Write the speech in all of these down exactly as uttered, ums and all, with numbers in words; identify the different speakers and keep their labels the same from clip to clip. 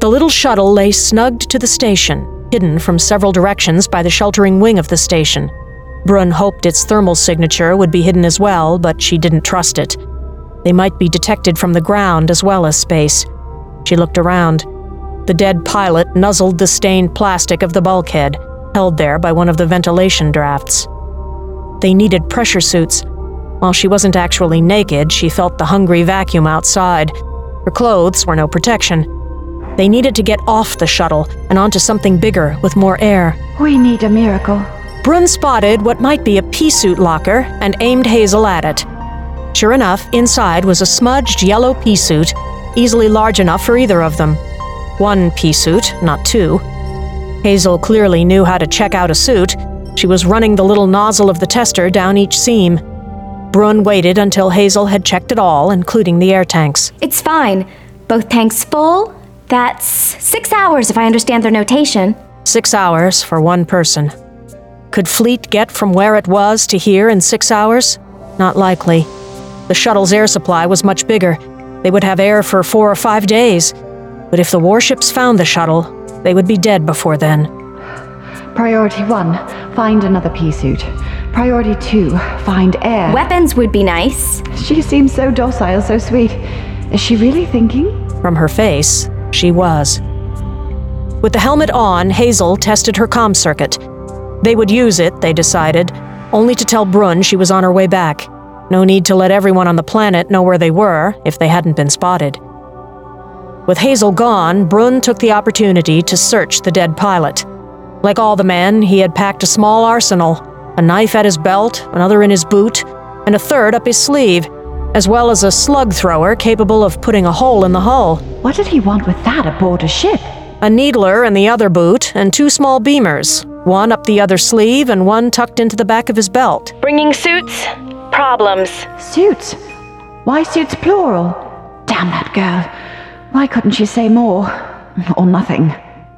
Speaker 1: The little shuttle lay snugged to the station, hidden from several directions by the sheltering wing of the station. Brun hoped its thermal signature would be hidden as well, but she didn't trust it. They might be detected from the ground as well as space. She looked around. The dead pilot nuzzled the stained plastic of the bulkhead, held there by one of the ventilation drafts. They needed pressure suits. While she wasn't actually naked, she felt the hungry vacuum outside. Her clothes were no protection. They needed to get off the shuttle and onto something bigger with more air.
Speaker 2: We need a miracle.
Speaker 1: Brun spotted what might be a pea suit locker and aimed Hazel at it. Sure enough, inside was a smudged yellow pea suit, easily large enough for either of them. One pea suit, not two. Hazel clearly knew how to check out a suit. She was running the little nozzle of the tester down each seam. Brun waited until Hazel had checked it all, including the air tanks.
Speaker 3: It's fine. Both tanks full. That's six hours if I understand their notation.
Speaker 1: Six hours for one person. Could Fleet get from where it was to here in six hours? Not likely. The shuttle's air supply was much bigger. They would have air for four or five days. But if the warships found the shuttle, they would be dead before then.
Speaker 2: Priority one, find another pea suit. Priority two, find air.
Speaker 3: Weapons would be nice.
Speaker 2: She seems so docile, so sweet. Is she really thinking?
Speaker 1: From her face, she was. With the helmet on, Hazel tested her comm circuit. They would use it, they decided, only to tell Brun she was on her way back. No need to let everyone on the planet know where they were if they hadn't been spotted. With Hazel gone, Brun took the opportunity to search the dead pilot. Like all the men, he had packed a small arsenal, a knife at his belt, another in his boot, and a third up his sleeve, as well as a slug thrower capable of putting a hole in the hull.
Speaker 2: What did he want with that aboard a ship?
Speaker 1: A needler in the other boot, and two small beamers, one up the other sleeve and one tucked into the back of his belt.
Speaker 4: Bringing suits? Problems.
Speaker 2: Suits? Why suits plural? Damn that girl. Why couldn't she say more? Or nothing?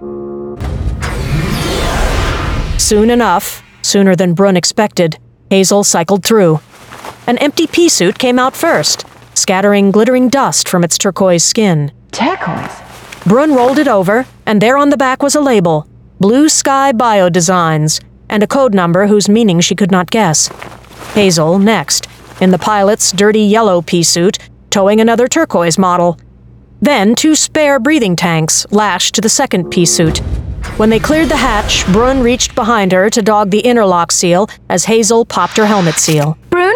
Speaker 1: Soon enough, sooner than Brun expected, Hazel cycled through. An empty pea suit came out first, scattering glittering dust from its turquoise skin.
Speaker 2: Turquoise?
Speaker 1: Brun rolled it over, and there on the back was a label, Blue Sky Biodesigns, and a code number whose meaning she could not guess. Hazel, next, in the pilot's dirty yellow pea suit, towing another turquoise model. Then two spare breathing tanks lashed to the second pea suit. When they cleared the hatch, Brun reached behind her to dog the interlock seal as Hazel popped her helmet seal.
Speaker 3: Brun,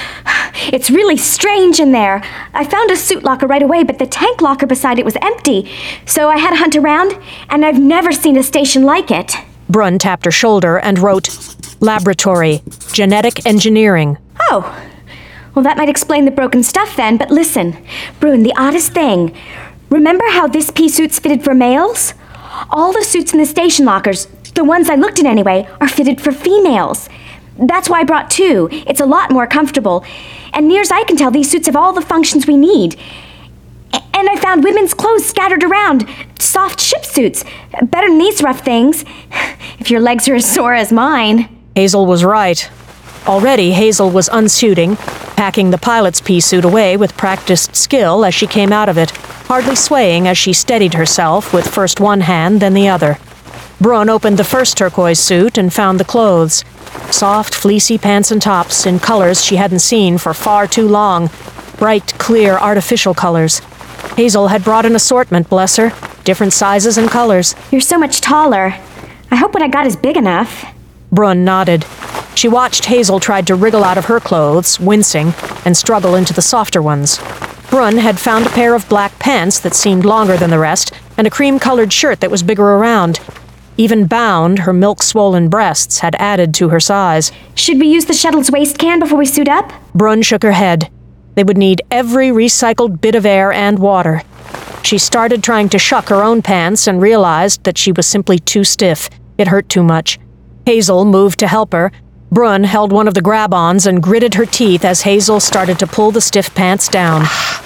Speaker 3: it's really strange in there. I found a suit locker right away, but the tank locker beside it was empty. So I had to hunt around, and I've never seen a station like it.
Speaker 1: Brun tapped her shoulder and wrote, Laboratory, Genetic Engineering.
Speaker 3: Oh, well that might explain the broken stuff then, but listen, Brun, the oddest thing. Remember how this pea suit's fitted for males? All the suits in the station lockers, the ones I looked at anyway, are fitted for females. That's why I brought two. It's a lot more comfortable. And near as I can tell, these suits have all the functions we need. A- and I found women's clothes scattered around. Soft ship suits. Better than these rough things. If your legs are as sore as mine.
Speaker 1: Hazel was right. Already, Hazel was unsuiting, packing the pilot's pea suit away with practiced skill as she came out of it, hardly swaying as she steadied herself with first one hand, then the other. Brun opened the first turquoise suit and found the clothes. Soft, fleecy pants and tops in colors she hadn't seen for far too long. Bright, clear, artificial colors. Hazel had brought an assortment, bless her. Different sizes and colors.
Speaker 3: You're so much taller. I hope what I got is big enough.
Speaker 1: Brun nodded. She watched Hazel try to wriggle out of her clothes, wincing, and struggle into the softer ones. Brun had found a pair of black pants that seemed longer than the rest, and a cream-colored shirt that was bigger around. Even bound, her milk-swollen breasts had added to her size.
Speaker 3: Should we use the shuttle's waste can before we suit up?
Speaker 1: Brun shook her head. They would need every recycled bit of air and water. She started trying to shuck her own pants and realized that she was simply too stiff. It hurt too much. Hazel moved to help her. Brun held one of the grab-ons and gritted her teeth as Hazel started to pull the stiff pants down.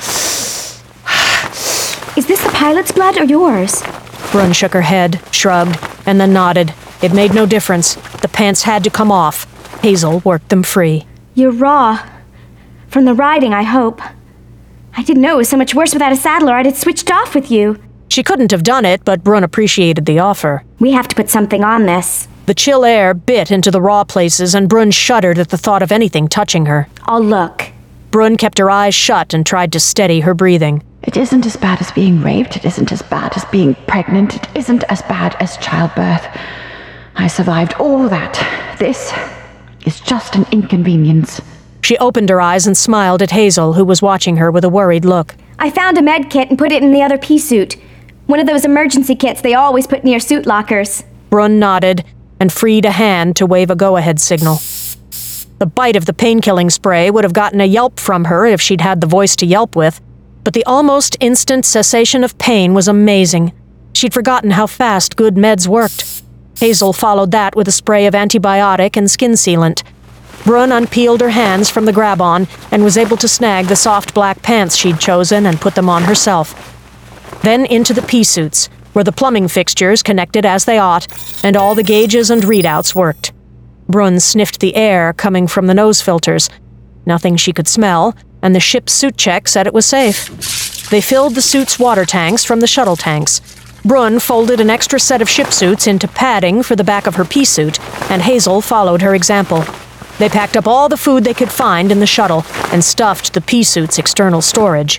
Speaker 3: Is this the pilot's blood or yours?
Speaker 1: Brun shook her head, shrugged, and then nodded. It made no difference. The pants had to come off. Hazel worked them free.
Speaker 3: You're raw. From the riding, I hope. I didn't know it was so much worse without a saddle or I'd have switched off with you.
Speaker 1: She couldn't have done it, but Brun appreciated the offer.
Speaker 3: We have to put something on this.
Speaker 1: The chill air bit into the raw places, and Brun shuddered at the thought of anything touching her.
Speaker 3: I'll look.
Speaker 1: Brun kept her eyes shut and tried to steady her breathing.
Speaker 2: It isn't as bad as being raped. It isn't as bad as being pregnant. It isn't as bad as childbirth. I survived all that. This is just an inconvenience.
Speaker 1: She opened her eyes and smiled at Hazel, who was watching her with a worried look.
Speaker 3: I found a med kit and put it in the other pea suit. One of those emergency kits they always put near suit lockers.
Speaker 1: Brun nodded and freed a hand to wave a go-ahead signal. The bite of the pain-killing spray would have gotten a yelp from her if she'd had the voice to yelp with, but the almost instant cessation of pain was amazing. She'd forgotten how fast good meds worked. Hazel followed that with a spray of antibiotic and skin sealant. Brun unpeeled her hands from the grab-on and was able to snag the soft black pants she'd chosen and put them on herself. Then into the pea suits, where the plumbing fixtures connected as they ought, and all the gauges and readouts worked. Brun sniffed the air coming from the nose filters. Nothing she could smell, and the ship's suit check said it was safe. They filled the suit's water tanks from the shuttle tanks. Brun folded an extra set of ship suits into padding for the back of her pea suit, and Hazel followed her example. They packed up all the food they could find in the shuttle and stuffed the pea suit's external storage.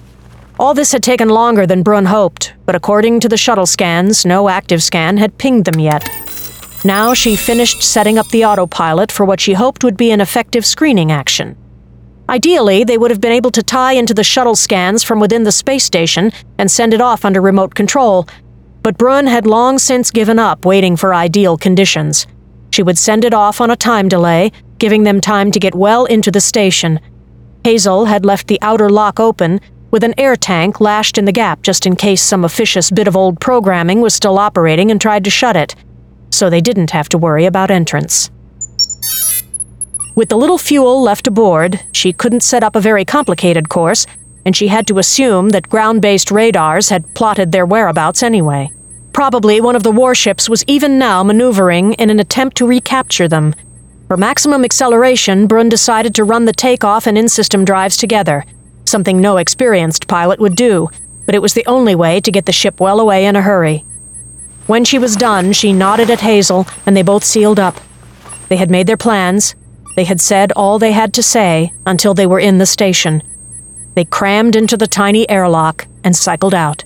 Speaker 1: All this had taken longer than Brun hoped, but according to the shuttle scans, no active scan had pinged them yet. Now she finished setting up the autopilot for what she hoped would be an effective screening action. Ideally, they would have been able to tie into the shuttle scans from within the space station and send it off under remote control, but Brun had long since given up waiting for ideal conditions. She would send it off on a time delay, giving them time to get well into the station. Hazel had left the outer lock open, with an air tank lashed in the gap just in case some officious bit of old programming was still operating and tried to shut it, so they didn't have to worry about entrance. With the little fuel left aboard, she couldn't set up a very complicated course, and she had to assume that ground-based radars had plotted their whereabouts anyway. Probably one of the warships was even now maneuvering in an attempt to recapture them. For maximum acceleration, Brun decided to run the takeoff and in-system drives together, something no experienced pilot would do, but it was the only way to get the ship well away in a hurry. When she was done, she nodded at Hazel, and they both sealed up. They had made their plans. They had said all they had to say until they were in the station. They crammed into the tiny airlock and cycled out.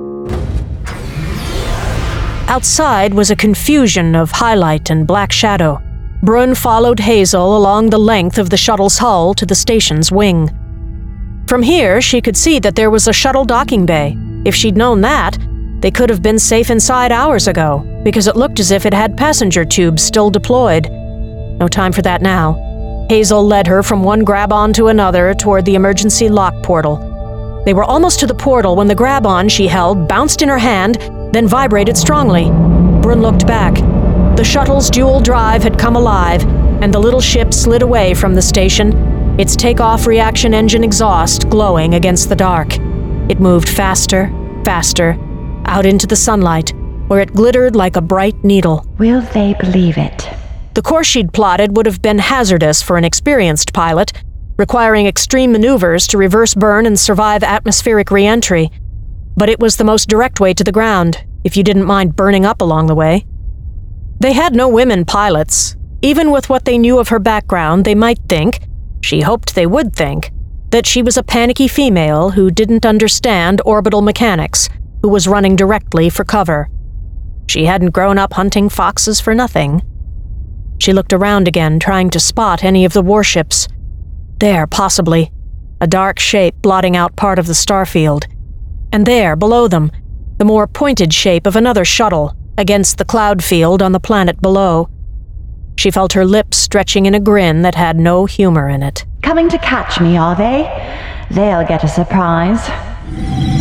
Speaker 1: Outside was a confusion of highlight and black shadow. Brun followed Hazel along the length of the shuttle's hull to the station's wing. From here, she could see that there was a shuttle docking bay. If she'd known that, they could have been safe inside hours ago, because it looked as if it had passenger tubes still deployed. No time for that now. Hazel led her from one grab-on to another toward the emergency lock portal. They were almost to the portal when the grab-on she held bounced in her hand, then vibrated strongly. Brun looked back. The shuttle's dual drive had come alive, and the little ship slid away from the station, its takeoff reaction engine exhaust glowing against the dark. It moved faster, faster, out into the sunlight, where it glittered like a bright needle.
Speaker 2: Will they believe it?
Speaker 1: The course she'd plotted would have been hazardous for an experienced pilot, requiring extreme maneuvers to reverse burn and survive atmospheric re-entry. But it was the most direct way to the ground, if you didn't mind burning up along the way. They had no women pilots. Even with what they knew of her background, they might think, she hoped they would think, that she was a panicky female who didn't understand orbital mechanics, who was running directly for cover. She hadn't grown up hunting foxes for nothing. She looked around again, trying to spot any of the warships. There, possibly, a dark shape blotting out part of the starfield. And there, below them, the more pointed shape of another shuttle against the cloud field on the planet below. She felt her lips stretching in a grin that had no humor in it.
Speaker 2: Coming to catch me, are they? They'll get a surprise.